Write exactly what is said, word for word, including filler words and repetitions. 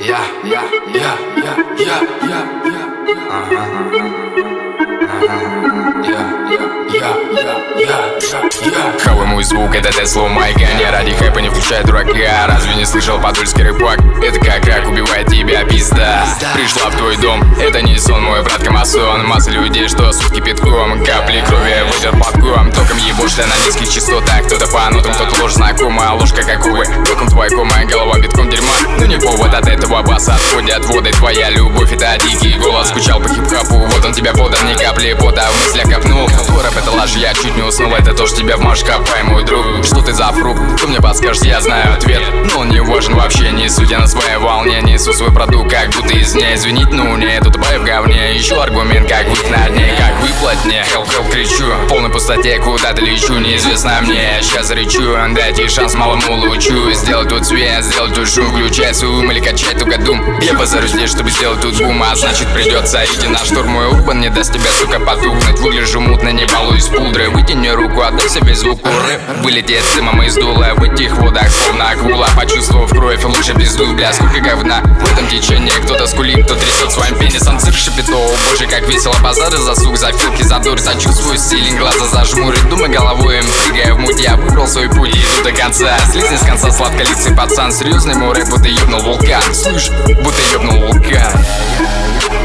Я, я, я, я, я, я, я. Ага, Хавай мой звук, это Тесла майка. Не ради хайпа, не включай дурака. Разве не слышал подольский рыбак? Это как рак убивает тебя пизда. Пришла в твой дом, это не сон, мой брат Камасон. Масса людей, что сутки кипятком. Капли крови, ветер под губом. Током ебошь ты на низких частотах. Кто-то по нотам, кто-то ложь знакомая. Ложка как увы, током твоя кома, голова битком дерьма. Ну не повод от этого баса, отходят воды. Твоя любовь, это дикий голос. Скучал по хип-хопу, вот он тебя подан. Ни капли пота в мыслях копнул. Твой рэп это ложь, я чуть не уснул. Это то, что тебя в мозг копай, мой друг. Что ты за фрукт? Кто мне подскажешь, я знаю ответ. Но он не важен вообще, не судя на своей волне. Несу свой продукт, как будто из ней. Извинить, ну не, тут бай в говне. Ищу аргумент, как быть на дне, как выплать мне. Help, help, кричу, в полной пустоте куда-то лечу. Неизвестно мне, сейчас рычу. Дайте шанс малому лучу. Сделать тут свет, сделать тут шум. Включай свой ум или качай тугодум. Я позарюсь здесь, чтобы сделать тут бум. А значит придется идти на штурм. Мой урбан не даст тебя, сука, потухнуть. Выгляжу мутно, не балуюсь пудрой. Вытяни руку, отдай себе звук уры. Вылетит с дымом из дула. В этих водах словно акула. Почувствовав кровь, лучше пизду, бля, сколько говна. В этом течении кто-то скулит, кто трясет своим пенисом. Цирк шипит, о боже, как весело. Базары за сук, за филки, за дурь. Зачувствую стилинг, глаза зажмурить. Думай головой, им прыгая в муть. Я выбрал свой путь и иду до конца. Слизни с конца, сладколицый пацан. Серьезный мой рэп, будто ёбнул вулкан. Слышь, будто ёбнул вулкан.